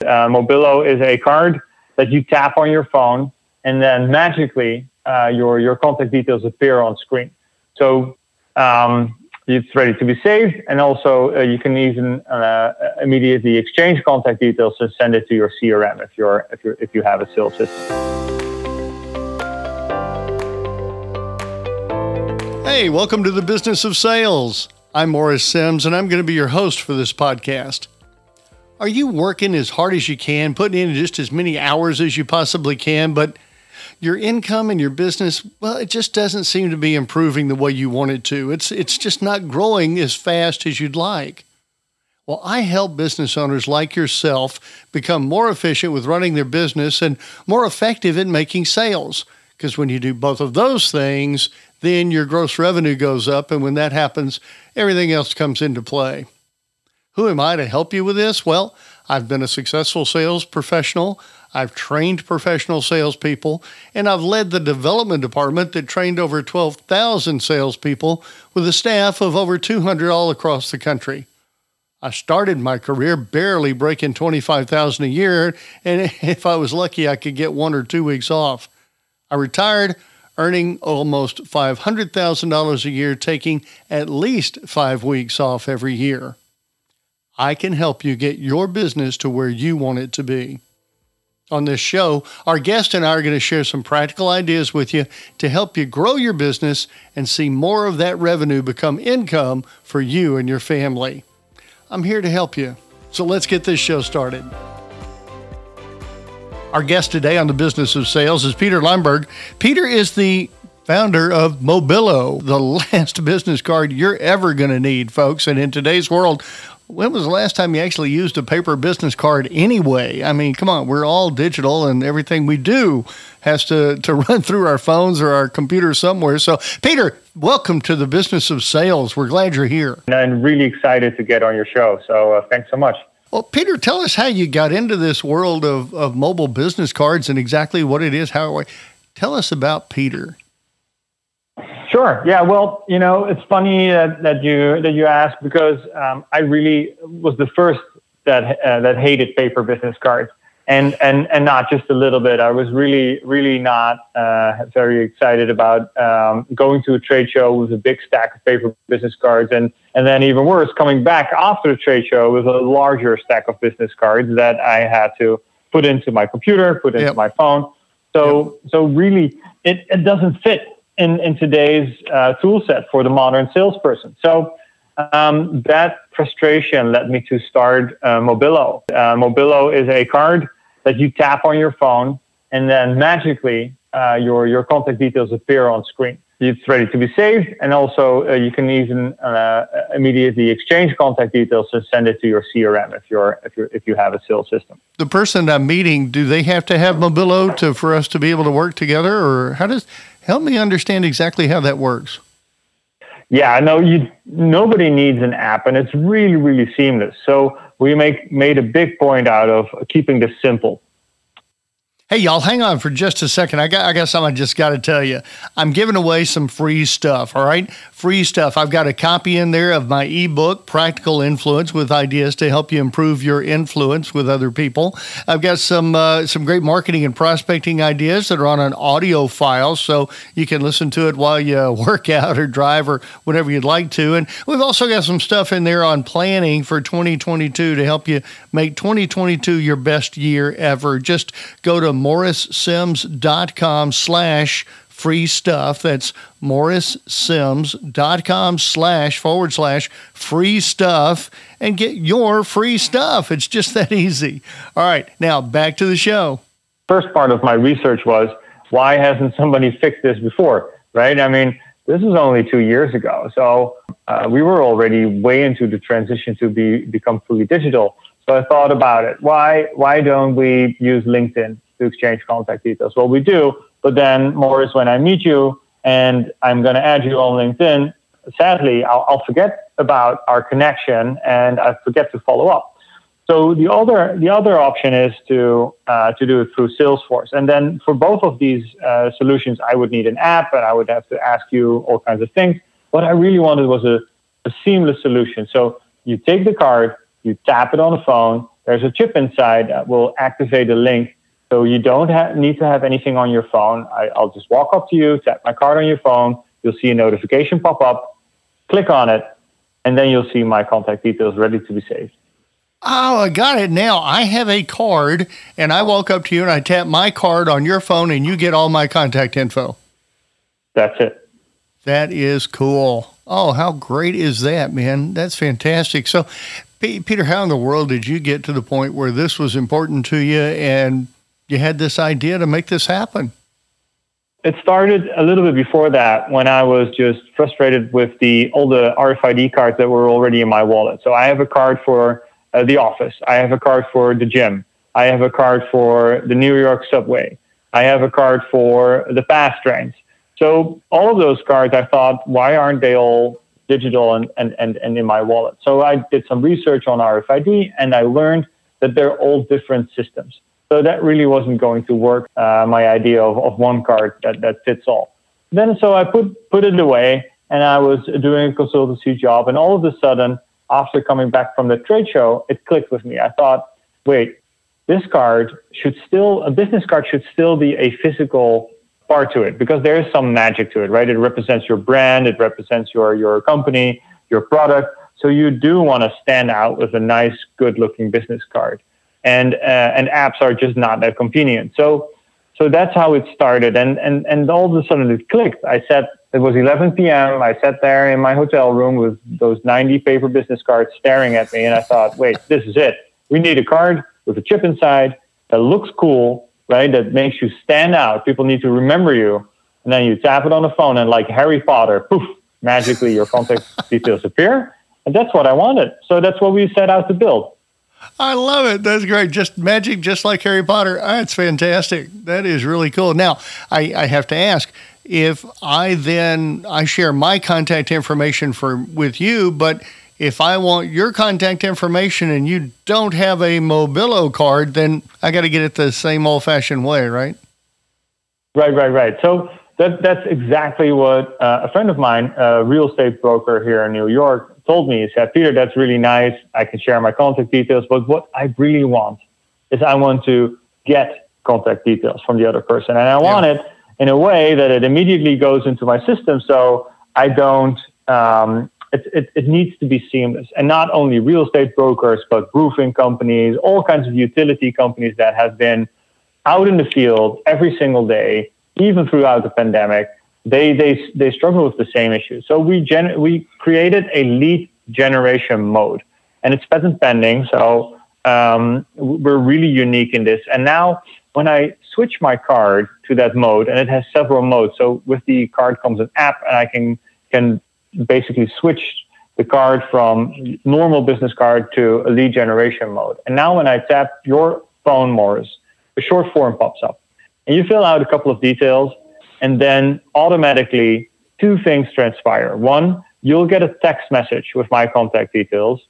Mobilo is a card that you tap on your phone, and then magically your contact details appear on screen. So it's ready to be saved, and also you can even immediately exchange contact details and send it to your CRM if you have a sales system. Hey, welcome to the Business of Sales. I'm Morris Sims, and I'm going to be your host for this podcast. Are you working as hard as you can, putting in just as many hours as you possibly can, but your income and your business, well, it just doesn't seem to be improving the way you want it to. It's just not growing as fast as you'd like. Well, I help business owners like yourself become more efficient with running their business and more effective in making sales. Because when you do both of those things, then your gross revenue goes up. And when that happens, everything else comes into play. Who am I to help you with this? Well, I've been a successful sales professional. I've trained professional salespeople, and I've led the development department that trained over 12,000 salespeople with a staff of over 200 all across the country. I started my career barely breaking $25,000 a year, and if I was lucky, I could get 1 or 2 weeks off. I retired earning almost $500,000 a year, taking at least 5 weeks off every year. I can help you get your business to where you want it to be. On this show, our guest and I are going to share some practical ideas with you to help you grow your business and see more of that revenue become income for you and your family. I'm here to help you. So let's get this show started. Our guest today on the Business of Sales is Peter Limburg. Peter is the founder of Mobilo, the last business card you're ever going to need, folks. And in today's world, when was the last time you actually used a paper business card anyway? I mean, come on, we're all digital and everything we do has to run through our phones or our computer somewhere. So, Peter, welcome to the Business of Sales. We're glad you're here. And I'm really excited to get on your show. So thanks so much. Well, Peter, tell us how you got into this world of mobile business cards and exactly what it is. Tell us about Peter. Sure. Yeah. Well, it's funny that you asked, because I really was the first that hated paper business cards, and not just a little bit. I was really not very excited about going to a trade show with a big stack of paper business cards, and then even worse, coming back after the trade show with a larger stack of business cards that I had to put into my computer, put into my phone. So really, it doesn't fit in today's tool set for the modern salesperson. So that frustration led me to start Mobilo. Mobilo is a card that you tap on your phone, and then magically your contact details appear on screen. It's ready to be saved, and also you can even immediately exchange contact details and send it to your CRM if you have a sales system. The person I'm meeting, do they have to have Mobilo for us to be able to work together, or help me understand exactly how that works? Yeah, no, nobody needs an app, and it's really, really seamless. So we made a big point out of keeping this simple. Hey, y'all, hang on for just a second. I got something I just got to tell you. I'm giving away some free stuff, all right? Free stuff. I've got a copy in there of my ebook, Practical Influence, with ideas to help you improve your influence with other people. I've got some great marketing and prospecting ideas that are on an audio file, so you can listen to it while you work out or drive or whatever you'd like to. And we've also got some stuff in there on planning for 2022 to help you make 2022 your best year ever. Just go to morrissims.com/free stuff. That's morrissims.com//free stuff and get your free stuff. It's just that easy. All right. Now back to the show. First part of my research was, why hasn't somebody fixed this before? Right. I mean, this is only 2 years ago. So we were already way into the transition to become fully digital. So I thought about it. Why don't we use LinkedIn to exchange contact details? Well, we do, but then, Morris, when I meet you and I'm going to add you on LinkedIn, sadly, I'll forget about our connection and I forget to follow up. So the other option is to do it through Salesforce. And then for both of these solutions, I would need an app and I would have to ask you all kinds of things. What I really wanted was a seamless solution. So you take the card, you tap it on the phone, there's a chip inside that will activate a link. So you don't need to have anything on your phone. I'll just walk up to you, tap my card on your phone. You'll see a notification pop up, click on it, and then you'll see my contact details ready to be saved. Oh, I got it now. I have a card, and I walk up to you and I tap my card on your phone, and you get all my contact info. That's it. That is cool. Oh, how great is that, man? That's fantastic. So, Peter, how in the world did you get to the point where this was important to you and you had this idea to make this happen? It started a little bit before that, when I was just frustrated with all the RFID cards that were already in my wallet. So I have a card for the office. I have a card for the gym. I have a card for the New York subway. I have a card for the fast trains. So all of those cards, I thought, why aren't they all digital and in my wallet? So I did some research on RFID, and I learned that they're all different systems. So that really wasn't going to work, my idea of one card that fits all. Then so I put it away, and I was doing a consultancy job, and all of a sudden, after coming back from the trade show, it clicked with me. I thought, wait, a business card should still be a physical part to it, because there is some magic to it, right? It represents your brand, it represents your company, your product. So you do want to stand out with a nice, good-looking business card. And apps are just not that convenient. So that's how it started. And all of a sudden it clicked. It was 11 p.m. I sat there in my hotel room with those 90 paper business cards staring at me. And I thought, wait, this is it. We need a card with a chip inside that looks cool, right? That makes you stand out. People need to remember you. And then you tap it on the phone, and like Harry Potter, poof, magically your contact details appear. And that's what I wanted. So that's what we set out to build. I love it. That's great. Just magic, just like Harry Potter. That's fantastic. That is really cool. Now, I have to ask, if I share my contact information with you, but if I want your contact information and you don't have a Mobilo card, then I got to get it the same old-fashioned way, right? Right. So that's exactly what a friend of mine, a real estate broker here in New York, told me. He said, Peter, that's really nice. I can share my contact details. But what I really want is I want to get contact details from the other person. And I want it in a way that it immediately goes into my system. So I don't, it needs to be seamless. And not only real estate brokers, but roofing companies, all kinds of utility companies that have been out in the field every single day, even throughout the pandemic. They struggle with the same issue. So we created a lead generation mode, and it's patent pending. So we're really unique in this. And now when I switch my card to that mode, and it has several modes. So with the card comes an app, and I can basically switch the card from normal business card to a lead generation mode. And now when I tap your phone, Morris, a short form pops up, and you fill out a couple of details. And then automatically two things transpire. One, you'll get a text message with my contact details.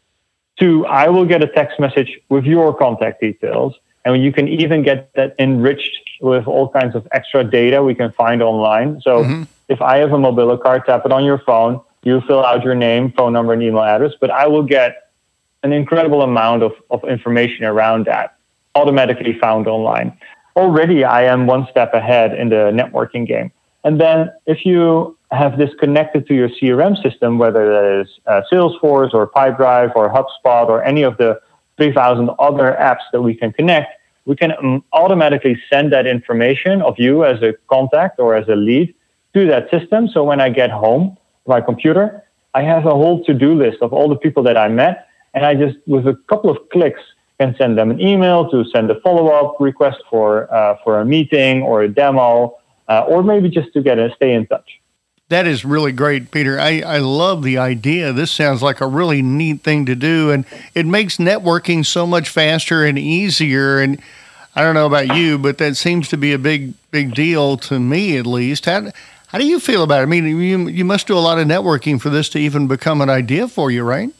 Two, I will get a text message with your contact details. And you can even get that enriched with all kinds of extra data we can find online. So if I have a Mobilo card, tap it on your phone, you fill out your name, phone number, and email address. But I will get an incredible amount of information around that, automatically found online. Already I am one step ahead in the networking game. And then if you have this connected to your CRM system, whether that is Salesforce or Pipedrive or HubSpot or any of the 3,000 other apps that we can connect, we can automatically send that information of you as a contact or as a lead to that system. So when I get home to my computer, I have a whole to-do list of all the people that I met. And I just, with a couple of clicks, can send them an email to send a follow-up request for a meeting or a demo, or maybe just to stay in touch. That is really great, Peter. I love the idea. This sounds like a really neat thing to do, and it makes networking so much faster and easier. And I don't know about you, but that seems to be a big deal to me, at least. How do you feel about it? I mean, you must do a lot of networking for this to even become an idea for you, right?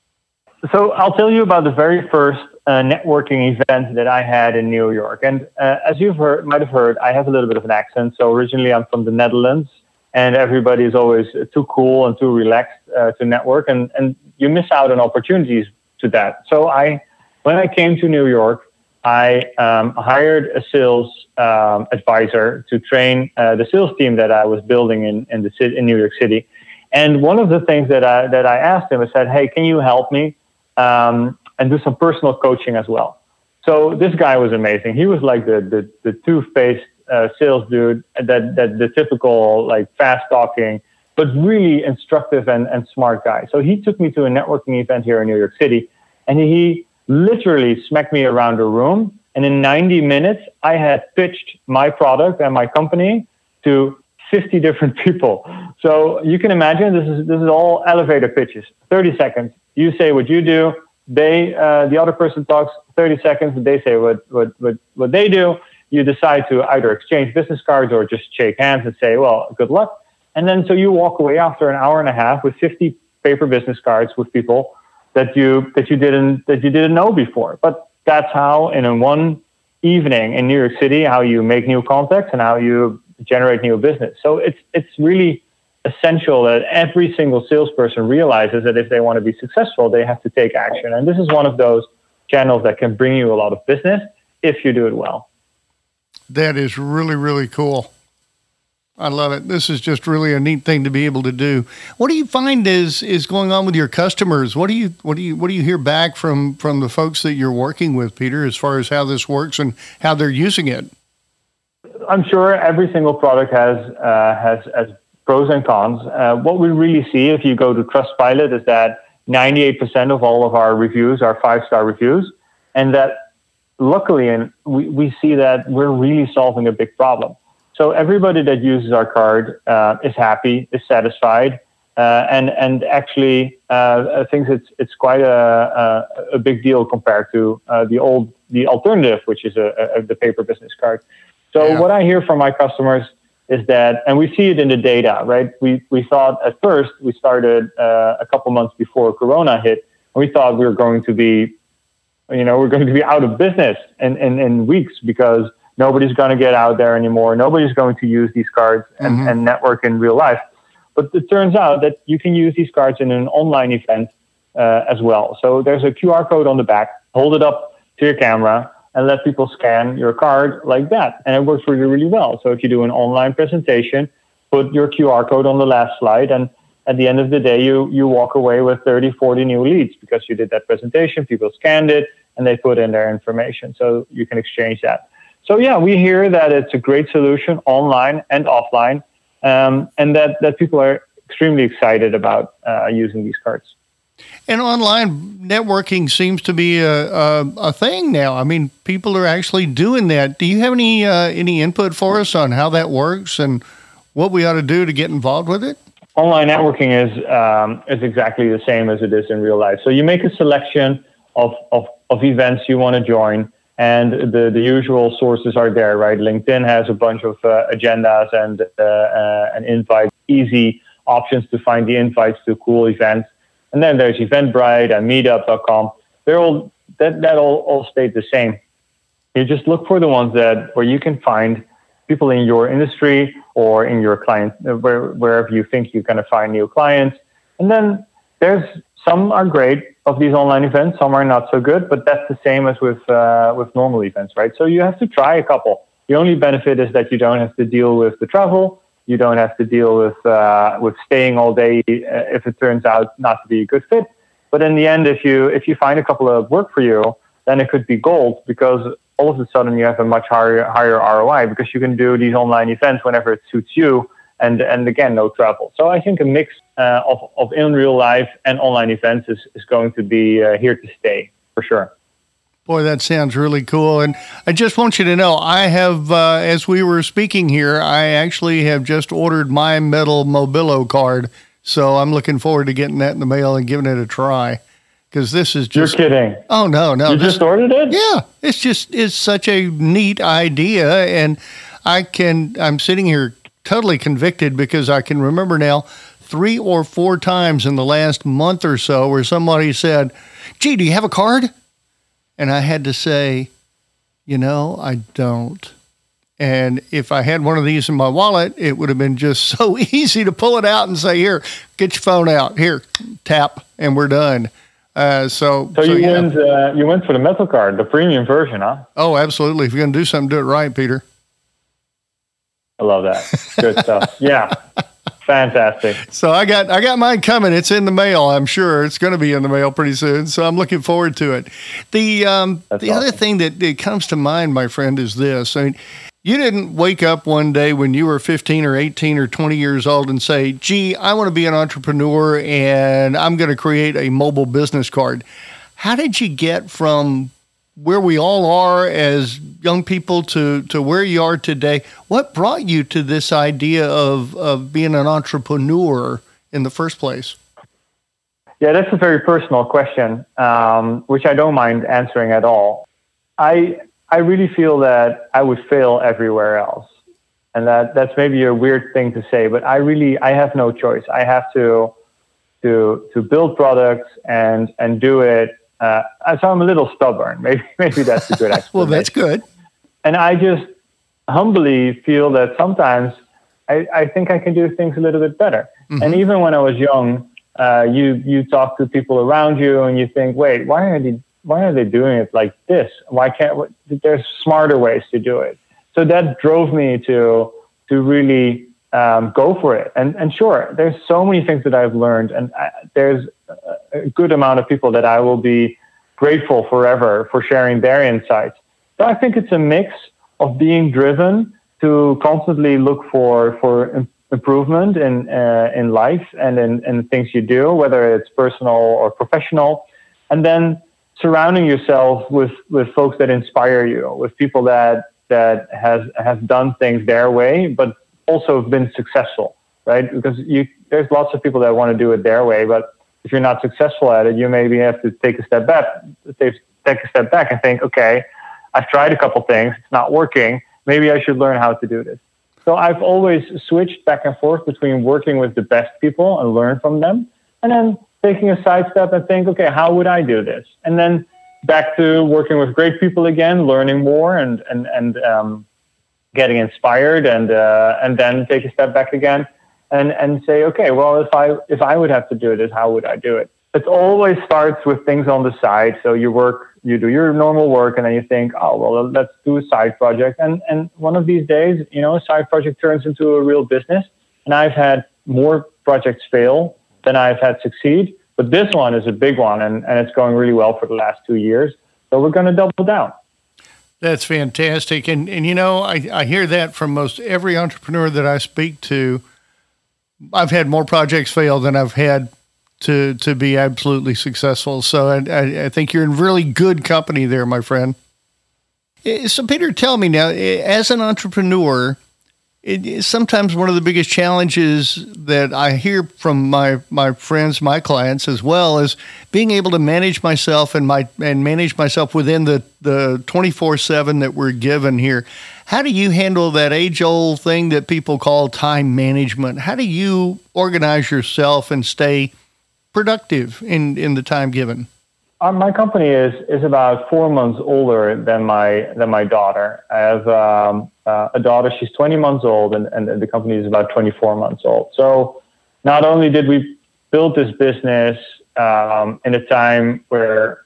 So I'll tell you about the very first networking event that I had in New York. And as you might have heard, I have a little bit of an accent. So originally I'm from the Netherlands, and everybody is always too cool and too relaxed to network. And you miss out on opportunities to that. So I when I came to New York, I hired a sales advisor to train the sales team that I was building in New York City. And one of the things that I asked him, I said, "Hey, can you help me and do some personal coaching as well?" So this guy was amazing. He was like the two-faced sales dude, that the typical like fast talking, but really instructive and smart guy. So he took me to a networking event here in New York City, and he literally smacked me around the room. And in 90 minutes, I had pitched my product and my company to 50 different people. So you can imagine this is all elevator pitches. 30 seconds. You say what you do. The other person talks 30 seconds. They say what they do. You decide to either exchange business cards or just shake hands and say, well, good luck. And then so you walk away after an hour and a half with 50 paper business cards with people that you didn't know before. But that's how in one evening in New York City, how you make new contacts and how you generate new business. So it's really essential that every single salesperson realizes that if they want to be successful, they have to take action. And this is one of those channels that can bring you a lot of business if you do it well. That is really, really cool. I love it. This is just really a neat thing to be able to do. What do you find is going on with your customers? What do you hear back from the folks that you're working with, Peter, as far as how this works and how they're using it? I'm sure every single product has pros and cons. What we really see if you go to Trustpilot is that 98% of all of our reviews are 5-star reviews, and that luckily, and we see that we're really solving a big problem. So everybody that uses our card is happy, is satisfied, and actually thinks it's quite a big deal compared to the alternative, which is the paper business card. So What I hear from my customers is that, and we see it in the data, right? We thought at first, we started a couple months before Corona hit, and we thought we were going to be, we're going to be out of business in weeks because nobody's going to get out there anymore. Nobody's going to use these cards and network in real life. But it turns out that you can use these cards in an online event as well. So there's a QR code on the back. Hold it up to your camera and let people scan your card like that. And it works really, really well. So if you do an online presentation, put your QR code on the last slide. And at the end of the day, you walk away with 30, 40 new leads because you did that presentation. People scanned it and they put in their information. So you can exchange that. So yeah, we hear that it's a great solution online and offline, and that people are extremely excited about using these cards. And online networking seems to be a thing now. I mean, people are actually doing that. Do you have any input for us on how that works and what we ought to do to get involved with it? Online networking is exactly the same as it is in real life. So you make a selection of events you want to join. And the usual sources are there, right? LinkedIn has a bunch of agendas and invites, easy options to find the invites to cool events. And then there's Eventbrite and Meetup.com. They're all that all stay the same. You just look for the ones where you can find people in your industry or in your client, wherever you think you're going to find new clients. And then there's some are great of these online events, some are not so good, but that's the same as with normal events, right? So you have to try a couple. The only benefit is that you don't have to deal with the travel. You don't have to deal with staying all day if it turns out not to be a good fit. But in the end, if you find a couple that work for you, then it could be gold because all of a sudden you have a much higher ROI because you can do these online events whenever it suits you. And again, no travel. So I think a mix of in real life and online events is going to be here to stay for sure. Boy, that sounds really cool. And I just want you to know, I have, as we were speaking here, I actually have just ordered my metal Mobilo card. So I'm looking forward to getting that in the mail and giving it a try. Because this is just... You're kidding. Oh, no. You just ordered it? Yeah. It's such a neat idea. And I'm sitting here totally convicted because I can remember now 3 or 4 times in the last month or so where somebody said, "Gee, do you have a card?" And I had to say, I don't. And if I had one of these in my wallet, it would have been just so easy to pull it out and say, "Here, get your phone out. Here, tap, and we're done." So you went for the metal card, the premium version, huh? Oh, absolutely. If you're going to do something, do it right, Peter. I love that. Good stuff. Yeah. Fantastic. So I got mine coming. It's in the mail. I'm sure it's going to be in the mail pretty soon. So I'm looking forward to it. The other thing that comes to mind, my friend, is this. I mean, you didn't wake up one day when you were 15 or 18 or 20 years old and say, gee, I want to be an entrepreneur and I'm going to create a mobile business card. How did you get from where we all are as young people to where you are today? What brought you to this idea of being an entrepreneur in the first place? Yeah, that's a very personal question, which I don't mind answering at all. I really feel that I would fail everywhere else. And that's maybe a weird thing to say, but I have no choice. I have to build products and do it. So I'm a little stubborn. Maybe that's a good explanation. Well, that's good. And I just humbly feel that sometimes I think I can do things a little bit better. Mm-hmm. And even when I was young, you talk to people around you and you think, wait, why are they doing it like this? Why can't there's smarter ways to do it? So that drove me to really go for it. And sure, there's so many things that I've learned, and there's a good amount of people that I will be grateful forever for sharing their insights. So I think it's a mix of being driven to constantly look for improvement in life and in things you do, whether it's personal or professional, and then surrounding yourself with folks that inspire you, with people that have done things their way, but also have been successful, right? Because there's lots of people that want to do it their way, but if you're not successful at it, you maybe have to take a step back and think, okay, I've tried a couple things, it's not working. Maybe I should learn how to do this. So I've always switched back and forth between working with the best people and learn from them, and then taking a sidestep and think, okay, how would I do this? And then back to working with great people again, learning more and getting inspired, and then take a step back again and say, okay, well, if I would have to do this, how would I do it? It always starts with things on the side. So you do your normal work, and then you think, oh, well, let's do a side project. And one of these days, a side project turns into a real business. And I've had more projects fail than I've had succeed. But this one is a big one, and it's going really well for the last 2 years. So we're going to double down. That's fantastic. And I hear that from most every entrepreneur that I speak to. I've had more projects fail than I've had to be absolutely successful. So I think you're in really good company there, my friend. So Peter, tell me now, as an entrepreneur, sometimes one of the biggest challenges that I hear from my friends, my clients as well, is being able to manage myself and manage myself within the 24/7 that we're given here. How do you handle that age-old thing that people call time management? How do you organize yourself and stay productive in the time given? My company is about 4 months older than my daughter. I have a daughter; she's 20 months old, and the company is about 24 months old. So, not only did we build this business in a time where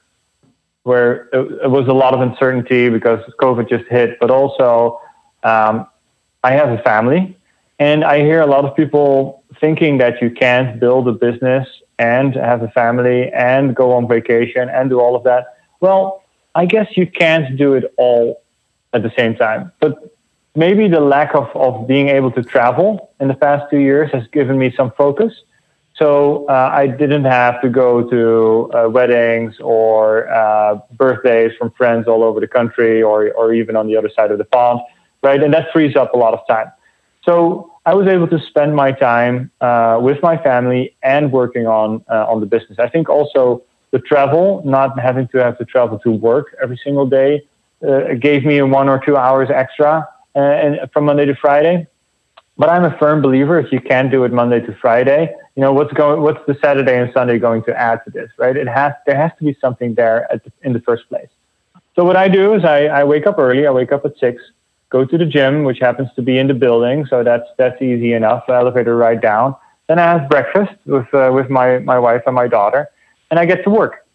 it was a lot of uncertainty because COVID just hit, but also I have a family, and I hear a lot of people thinking that you can't build a business and have a family and go on vacation and do all of that. Well, I guess you can't do it all at the same time. But maybe the lack of being able to travel in the past 2 years has given me some focus. So I didn't have to go to weddings or birthdays from friends all over the country or even on the other side of the pond, right? And that frees up a lot of time. So I was able to spend my time with my family and working on the business. I think also the travel, not having to travel to work every single day, gave me 1 or 2 hours extra from Monday to Friday. But I'm a firm believer if you can't do it Monday to Friday, what's the Saturday and Sunday going to add to this, right? There has to be something there in the first place. So what I do is I wake up early. I wake up at 6. Go to the gym, which happens to be in the building, so that's easy enough. Elevator ride down. Then I have breakfast with my wife and my daughter, and I get to work.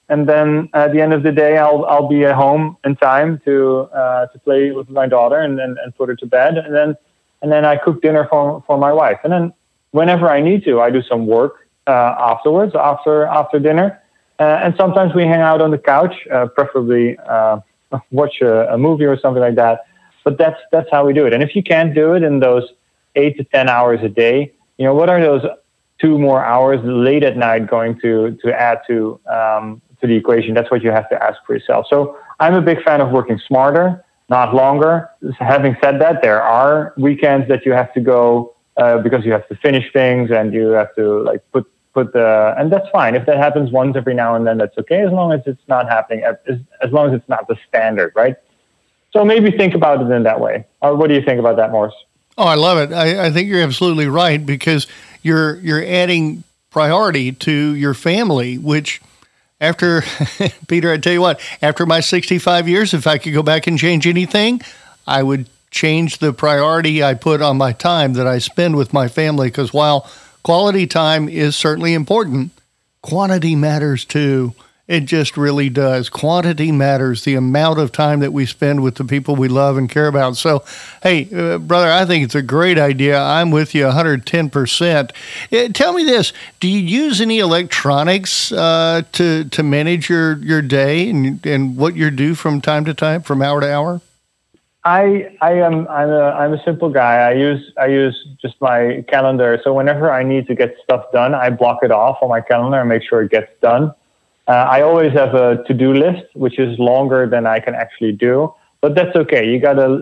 and then at the end of the day, I'll be at home in time to play with my daughter and put her to bed, and then I cook dinner for my wife, and then whenever I need to, I do some work afterwards after dinner, and sometimes we hang out on the couch, preferably watch a movie or something like that. But that's how we do it. And if you can't do it in those 8 to 10 hours a day, what are those 2 more hours late at night going to add to the equation? That's what you have to ask for yourself. So I'm a big fan of working smarter, not longer. Having said that, there are weekends that you have to go because you have to finish things and you have to put and that's fine. If that happens once every now and then, that's okay, as long as it's not happening, as long as it's not the standard, right? So maybe think about it in that way. Or what do you think about that, Morris? Oh, I love it. I think you're absolutely right, because you're adding priority to your family, which after, Peter, I tell you what, after my 65 years, if I could go back and change anything, I would change the priority I put on my time that I spend with my family, because while quality time is certainly important, quantity matters too. It just really does. Quantity matters, the amount of time that we spend with the people we love and care about. So, hey, brother, I think it's a great idea. I'm with you 110%. Tell me this, do you use any electronics to manage your day and what you do from time to time, from hour to hour? I'm a simple guy. I use just my calendar. So whenever I need to get stuff done, I block it off on my calendar and make sure it gets done. I always have a to-do list, which is longer than I can actually do, but that's okay. You gotta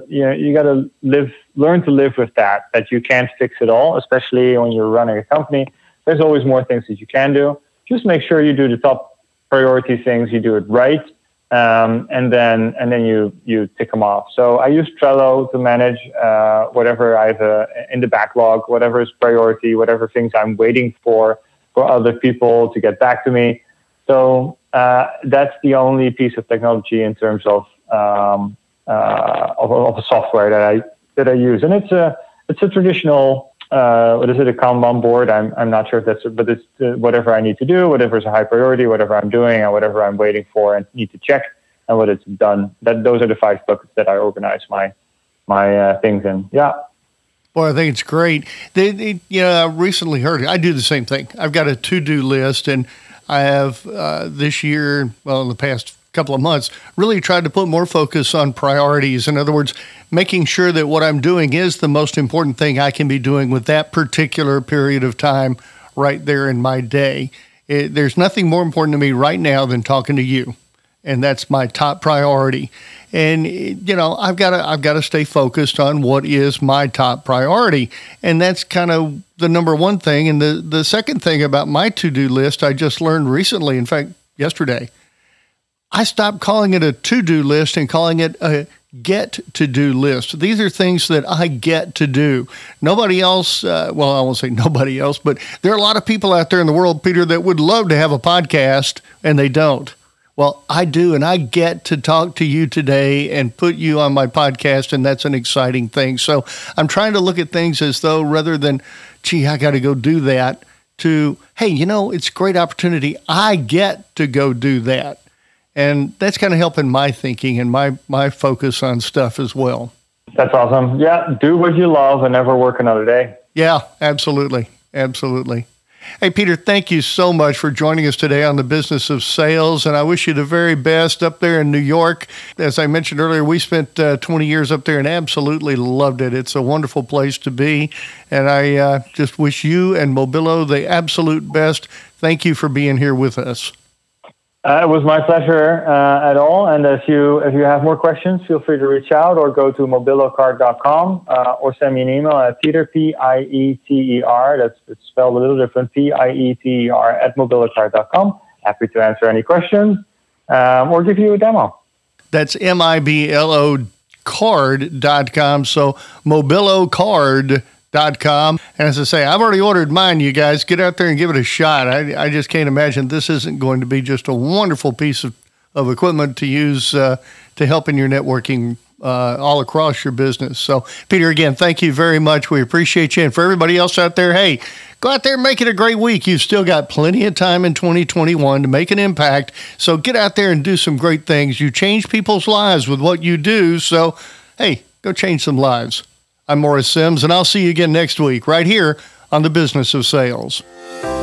learn to live with that you can't fix it all, especially when you're running a company. There's always more things that you can do. Just make sure you do the top priority things, you do it right. And then you tick them off. So I use Trello to manage whatever I have in the backlog, whatever is priority, whatever things I'm waiting for other people to get back to me. So that's the only piece of technology in terms of a software that I use, and it's a traditional what is it, a Kanban board? I'm not sure if that's, but it's whatever I need to do, whatever is a high priority, whatever I'm doing, and whatever I'm waiting for and need to check, and what it's done. Those are the 5 buckets that I organize my things in. Yeah. Boy, I think it's great. I recently heard, I do the same thing. I've got a to-do list, and I have this year, in the past couple of months, really tried to put more focus on priorities. In other words, making sure that what I'm doing is the most important thing I can be doing with that particular period of time right there in my day. There's nothing more important to me right now than talking to you, and that's my top priority. And I've got to stay focused on what is my top priority, and that's kind of the number one thing. And the second thing about my to-do list, I just learned recently, in fact, yesterday, I stopped calling it a to-do list and calling it a get-to-do list. These are things that I get to do. Nobody else, I won't say nobody else, but there are a lot of people out there in the world, Peter, that would love to have a podcast, and they don't. Well, I do, and I get to talk to you today and put you on my podcast, and that's an exciting thing. So I'm trying to look at things as though, rather than, gee, I got to go do that, to, hey, it's a great opportunity. I get to go do that. And that's kind of helping my thinking and my focus on stuff as well. That's awesome. Yeah, do what you love and never work another day. Yeah, absolutely. Absolutely. Hey, Peter, thank you so much for joining us today on The Business of Sales, and I wish you the very best up there in New York. As I mentioned earlier, we spent 20 years up there and absolutely loved it. It's a wonderful place to be, and I just wish you and Mobilo the absolute best. Thank you for being here with us. It was my pleasure at all. And if you have more questions, feel free to reach out or go to mobilocard.com or send me an email at Peter, P-I-E-T-E-R. It's spelled a little different, P-I-E-T-E-R @mobilocard.com. Happy to answer any questions or give you a demo. That's MIBLO card.com. So mobilocard.com. And as I say, I've already ordered mine, you guys. Get out there and give it a shot. I just can't imagine this isn't going to be just a wonderful piece of equipment to use to help in your networking all across your business. So, Peter, again, thank you very much. We appreciate you. And for everybody else out there, hey, go out there and make it a great week. You've still got plenty of time in 2021 to make an impact. So get out there and do some great things. You change people's lives with what you do. So, hey, go change some lives. I'm Morris Sims, and I'll see you again next week right here on The Business of Sales.